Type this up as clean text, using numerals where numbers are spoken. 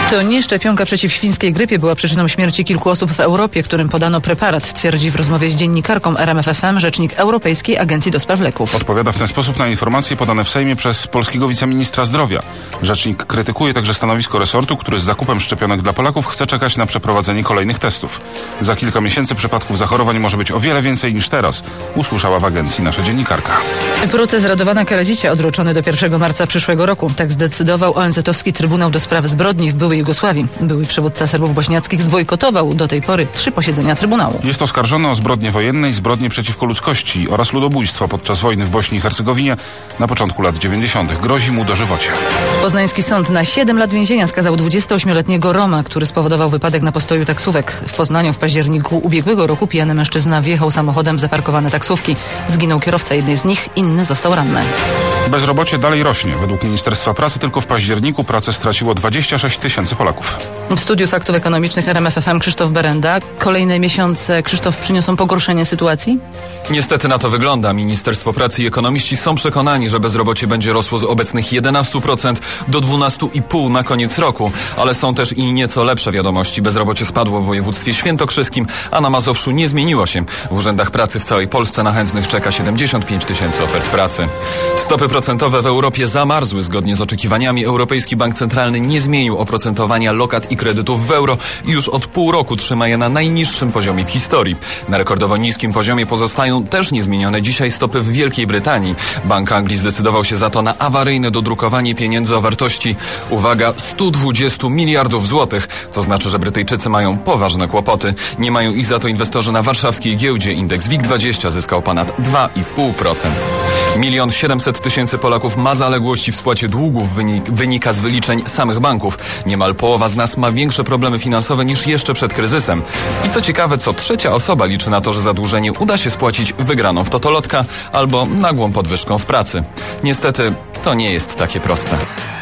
To nie szczepionka przeciw świńskiej grypie była przyczyną śmierci kilku osób w Europie, którym podano preparat, twierdzi w rozmowie z dziennikarką RMFFM rzecznik Europejskiej Agencji do Spraw Leków. Odpowiada w ten sposób na informacje podane w Sejmie przez polskiego wiceministra zdrowia. Rzecznik krytykuje także stanowisko resortu, który z zakupem szczepionek dla Polaków chce czekać na przeprowadzenie kolejnych testów. Za kilka miesięcy przypadków zachorowań może być o wiele więcej niż teraz, usłyszała w agencji nasza dziennikarka. Proces Radowana Karadzicia odroczony do 1 marca przyszłego roku. Tak zdecydował ONZ-owski Trybunał do Spraw Zbrodni w byłej Jugosławii. Były przywódca Serbów bośniackich zbojkotował do tej pory 3 posiedzenia Trybunału. Jest oskarżony o zbrodnie wojenne i zbrodnie przeciwko ludzkości oraz ludobójstwo podczas wojny w Bośni i Hercegowinie na początku lat 90. Grozi mu dożywocie. Poznański sąd na 7 lat więzienia skazał 28-letniego Roma, który spowodował wypadek na postoju taksówek. W Poznaniu w październiku ubiegłego roku pijany mężczyzna wjechał samochodem w zaparkowane taksówki. Zginął kierowca jednej z nich, inny został ranny. Bezrobocie dalej rośnie. Według Ministerstwa Pracy tylko w październiku pracę straciło 26 000 Polaków. W studiu faktów ekonomicznych RMFFM Krzysztof Berenda. Kolejne miesiące, Krzysztof, przyniosą pogorszenie sytuacji? Niestety na to wygląda. Ministerstwo Pracy i ekonomiści są przekonani, że bezrobocie będzie rosło z obecnych 11% do 12,5% na koniec roku. Ale są też i nieco lepsze wiadomości. Bezrobocie spadło w województwie świętokrzyskim, a na Mazowszu nie zmieniło się. W urzędach pracy w całej Polsce na chętnych czeka 75 000 ofert pracy. Stopy procentowe w Europie zamarzły. Zgodnie z oczekiwaniami Europejski Bank Centralny nie zmienił oprocentowania lokat i kredytów w euro i już od pół roku trzyma je na najniższym poziomie w historii. Na rekordowo niskim poziomie pozostają też niezmienione dzisiaj stopy w Wielkiej Brytanii. Bank Anglii zdecydował się za to na awaryjne dodrukowanie pieniędzy o wartości, uwaga, 120 miliardów złotych, co znaczy, że Brytyjczycy mają poważne kłopoty. Nie mają ich za to inwestorzy na warszawskiej giełdzie. Indeks WIG20 zyskał ponad 2,5%. 1 700 000 Polaków ma zaległości w spłacie długów, wynika z wyliczeń samych banków. Niemal połowa z nas ma większe problemy finansowe niż jeszcze przed kryzysem. I co ciekawe, co trzecia osoba liczy na to, że zadłużenie uda się spłacić wygraną w totolotka albo nagłą podwyżką w pracy. Niestety, to nie jest takie proste.